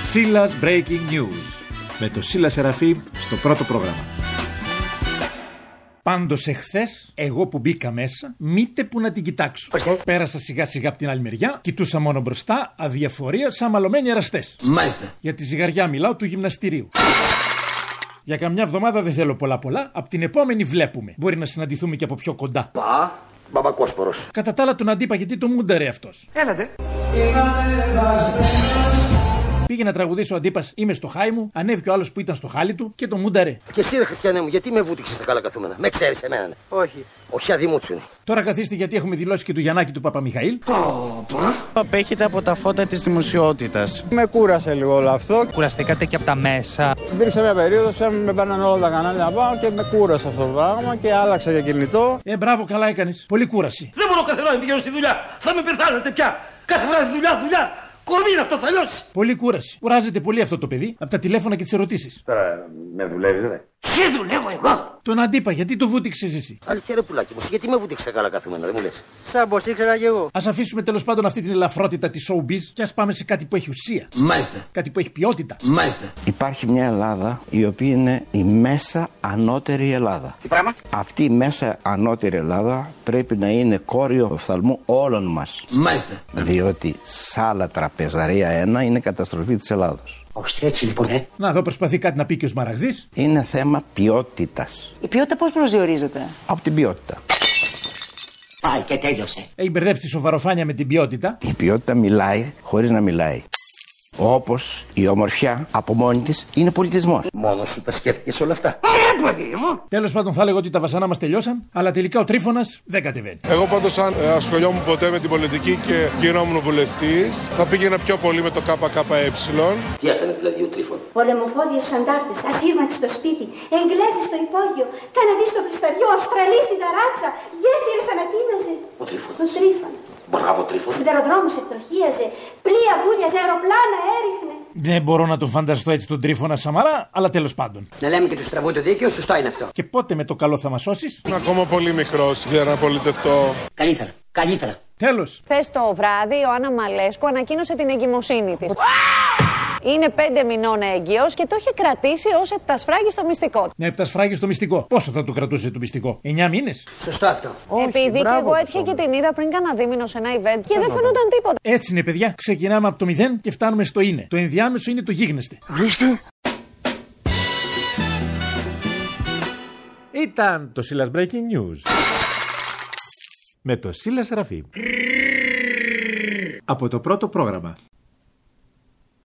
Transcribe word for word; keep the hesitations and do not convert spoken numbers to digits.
Σίλας Breaking News. Με το Σίλα Σεραφείμ στο πρώτο πρόγραμμα. Πάντως εχθές, εγώ που μπήκα μέσα, μήτε που να την κοιτάξω. Οστε. Πέρασα σιγά σιγά από την άλλη μεριά, κοιτούσα μόνο μπροστά, αδιαφορία, σαν μαλωμένοι εραστές. Μάλιστα. Για τη ζυγαριά μιλάω του γυμναστηρίου. Για καμιά εβδομάδα δεν θέλω πολλά πολλά, απ' την επόμενη βλέπουμε. Μπορεί να συναντηθούμε και από πιο κοντά. Πα, μπαμπακόσπορος. Κατά τα άλλα τον αντίπα γιατί το μούνταρε αυτός. Έλατε. Πήγε να τραγουδήσει ο αντίπας, είμαι στο χάι μου, ανέβηκε ο άλλος που ήταν στο χάλι του και το μούνταρε. Και εσύ ρε χριστιανέ μου, γιατί με βούτυξες στα καλά καθούμενα? Με ξέρεις εμένα? Ναι. Όχι. Όχι αδημούτσου είναι. Τώρα καθίστε γιατί έχουμε δηλώσει και του Γιαννάκη του Παπαμιχαήλ. Απέχετε από τα φώτα της δημοσιότητας. Με κούρασε λίγο όλο αυτό. Κουραστήκατε και από τα μέσα. Υπήρξε μια περίοδος, με παίρναν όλα τα κανάλια να πάω και με κούρασε αυτό το πράγμα και άλλαξα για κινητό. Ε, μπράβο, καλά έκανες. Πολύ κούραση. Δεν μπορώ κάθε μέρα να πηγαίνω στη δουλειά. Θα με πεθάνετε πια. Κάθε βράδυ δουλειά, δουλειά. Κορμί είναι αυτό, θα λιώσει. Πολύ κούραση. Κουράζεται πολύ αυτό το παιδί από τα τηλέφωνα και τις ερωτήσεις. Τώρα με δουλεύεις, ρε? Σε δουλεύω εγώ. Τον αντίπα, γιατί το βούτυξες εσύ? Αλήθεια ρε πουλάκι μου, γιατί με βούτυξε καλά καθούμενο, δεν μου λες? Σαν πως ήξερα κι εγώ. Ας αφήσουμε τέλος πάντων αυτή την ελαφρότητα της showbiz και ας πάμε σε κάτι που έχει ουσία. Μάλιστα. Κάτι που έχει ποιότητα. Μάλιστα. Υπάρχει μια Ελλάδα η οποία είναι η μέσα ανώτερη Ελλάδα. Τι πράγμα? Αυτή η μέσα ανώτερη Ελλάδα πρέπει να είναι κόριο οφθαλμού όλων μας. Μάλιστα. Διότι σάλα τραπεζαρία ένα είναι καταστροφή της Ελλάδος. Όχι έτσι λοιπόν, ε. Να εδώ προσπαθεί κάτι να πει και ο Σμαραγδής. Είναι θέμα ποιότητας. Η ποιότητα πώς προσδιορίζεται? Από την ποιότητα. Πάει και τέλειωσε. Έχει μπερδέψει τη σοβαροφάνεια με την ποιότητα. Η ποιότητα μιλάει χωρίς να μιλάει. Όπως η ομορφιά από μόνη της είναι πολιτισμός. Μόνος σου τα σκέφτηκες όλα αυτά? Ε, παιδί μου. Τέλος πάντων θα έλεγα ότι τα βασανά μας τελειώσαν, αλλά τελικά ο Τρίφωνας δεν κατεβαίνει. Εγώ πάντως αν ε, ασχολιόμουν ποτέ με την πολιτική και γινόμουν βουλευτής, θα πήγαινα πιο πολύ με το ΚΚΕ. Τι έκανε δηλαδή ο Τρίφωνας? Πολεμοφόδιες αντάρτες, ασύρματοι στο σπίτι, Εγγλέζοι στο υπόγειο, Καναδί στο πλισταριό, Αυστραλοί στην ταράτσα, γέφυρες ανατείναζε. Ο Τρίφωνας. Ο Τρίφωνας. Μπράβο Τρίφωνα. Σιδεροδρόμους εκτροχίαζε, πλοία βούλιαζε, αεροπλάνα έριχνε. Δεν μπορώ να τον φανταστώ έτσι τον Τρίφωνα Σαμαρά, αλλά τέλος πάντων. Να λέμε και του στραβού το δίκαιο, σωστό είναι αυτό. Και πότε με το καλό θα μας σώσεις? Είμαι ακόμα πολύ μικρός για να πολιτευτώ. Καλύτερα, καλύτερα. Τέλος. Χθες το βράδυ η Ιωάννα Μαλέσκου ανακοίνωσε την εγκυμοσύνη της. Είναι πέντε μηνών έγκυος και το είχε κρατήσει ως επτασφράγιστο μυστικό. Ναι, επτασφράγιστο μυστικό. Πόσο θα του κρατούσε το μυστικό? Εννιά μήνες? Σωστό αυτό. Όχι, επειδή μπράβο, και εγώ έτυχε και την είδα πριν κάνα δίμηνο σε ένα event και δεν φαινόταν τίποτα. Έτσι είναι, παιδιά. Ξεκινάμε από το μηδέν και φτάνουμε στο είναι. Το ενδιάμεσο είναι το γίγνεσθε. Ορίστε. Ήταν το Σίλας Breaking News. Με το Σίλα Σεραφείμ. Από το πρώτο πρόγραμμα.